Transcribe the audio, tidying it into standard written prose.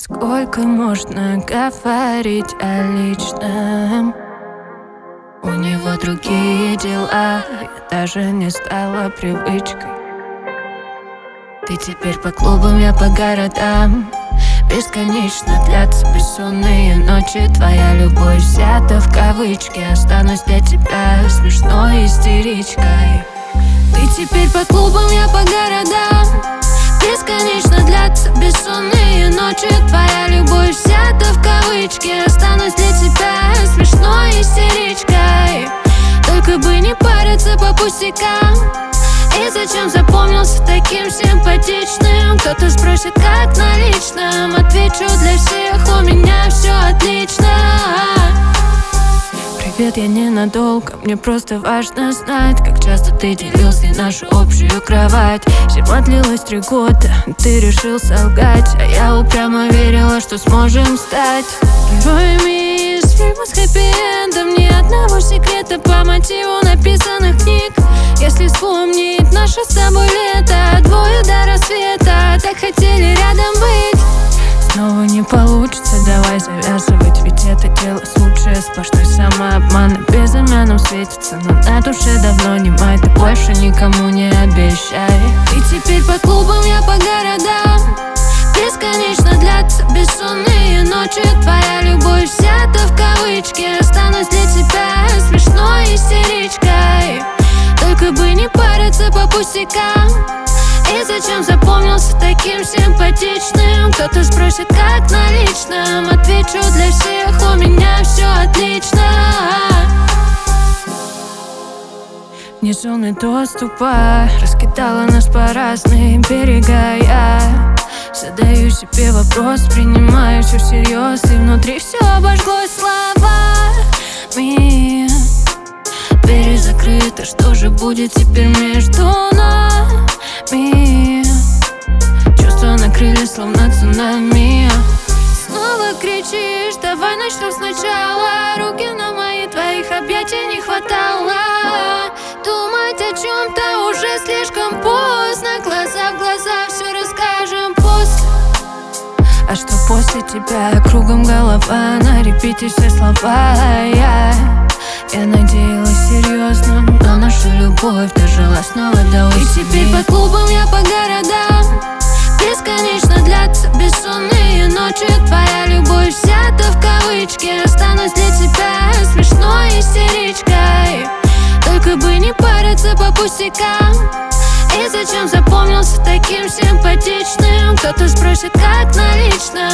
Сколько можно говорить о личном? У него другие дела, я даже не стала привычкой. Ты теперь по клубам, я по городам. Бесконечно длятся бессонные ночи. Твоя любовь взята в кавычки. Останусь для тебя смешной истеричкой. Ты теперь по клубам, я по городам. Бесконечно длятся бессонные ночи. Твоя любовь взята в кавычки. Останусь для тебя смешной истеричкой. Только бы не париться по пустякам. И зачем запомнился таким симпатичным? Кто-то спросит, как на личном. Отвечу, для всех у меня все отлично. Привет, я ненадолго, мне просто важно знать, как часто ты делил с ней нашу общую кровать. Зима длилась 3 года, ты решил солгать, а я упрямо верила, что сможем стать героями из фильма с хэппи-эндом. Ни одного секрета по мотиву написанных книг. Если вспомнить наше с тобой лето, 2 до рассвета, так хотели рядом быть. Снова не получится, давай завязывать, ведь это дело случая. Сплошной самообман на безымянном светится, но на душе давно не май. Ты больше никому не обещай. И теперь по клубам, я по городам. Бесконечно длятся бессонные ночи. Твоя любовь взята в кавычки. Останусь для тебя смешной истеричкой. Только бы не париться по пустякам. И зачем запомнился таким симпатичным? Кто-то спросит, как на личном. Отвечу, для всех у меня все отлично. Вне зоны доступа раскидала нас по разным берегам. Я задаю себе вопрос, принимаю все всерьез, и внутри все обожглось словами. Двери закрыты, что же будет теперь между нами? Чувства накрыли, словно цунами. Снова кричишь, давай начнем сначала. Руки на мои, твоих объятий не хватало. Думать о чем-то уже слишком поздно. Глаза в глаза, все расскажем после. А что после тебя? Кругом голова, на репите все слова. Я надеялась серьезно, но наша любовь дожила снова до осени. И теперь по клубам, я по городам. Бесконечно длятся бессонные ночи. Твоя любовь взята в кавычки. Останусь для тебя смешной истеричкой. Только бы не париться по пустякам. И зачем запомнился таким симпатичным? Кто-то спросит, как на личном.